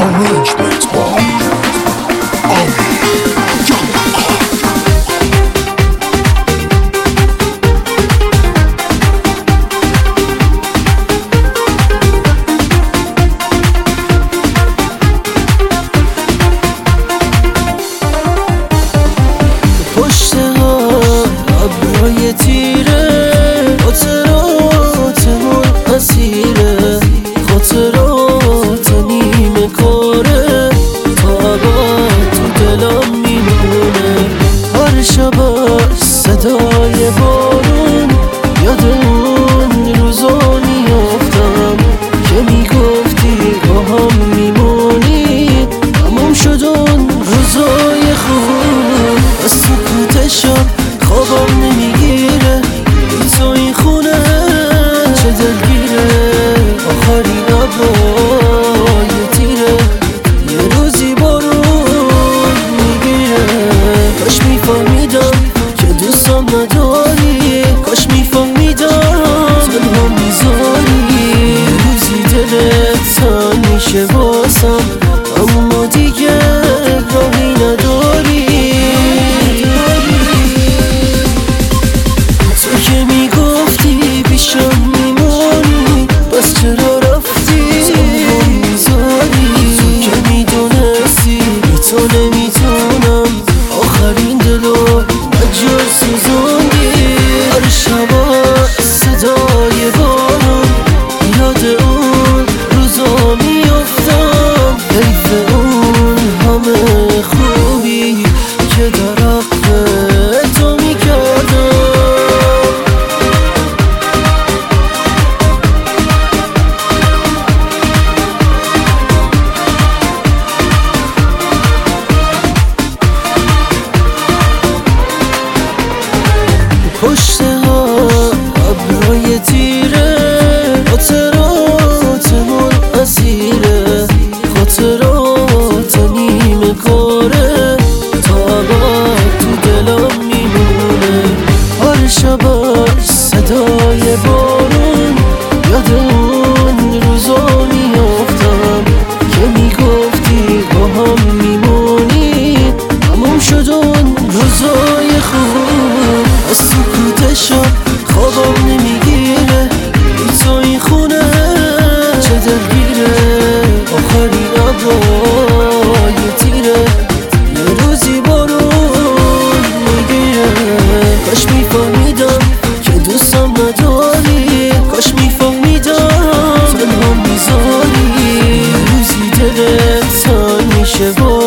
Arrangements by پشت ها ابرای تیره خاطراتمون اسیره خاطرات نیمه کاره تا تو دلم میمونه هر شب صدای بارون یاد اون روزا میافتم که میگفتی با هم میمونی تموم شد اون روزای خوب از سکوتشم خوابم نمیگیره تو این خونه چه دلگیره آخرین ابرای تیره یه روزی بارون میگیره کاش میفهمیدم که دوستم نداری کاش میفهمیدم تنها میذاری یه روزی دلت تنگ میشه واسم اما دیگه راهی نداری تو که میگفتی پیشم میمونی بس چرا رفتی تنها میذاری تو که میدونستی بی تو نمیتونم آخرین دلو مجال سوزوندی هر شبا صدای بارون یاد اون روزا میافتم حیف اون همه خوبی که در حق تو میکردم پشت ها ابرای تیره خاطراتمون اسیره خاطرات نیمه کاره تا تو دلم میمونه هر شب صدای بارون یاد اون روزا میافتم که میگفتی با هم میمونی تموم شد اون روزای خوب از سکوتشم خوابم نمیگیره تو این خونه چه دلگیره آخرین ابرای تیره یه روزی بارون میگیره کاش میفهمیدم که دوستم نداری کاش میفهمیدم تنها میذاری یه روزی دلت تنگ میشه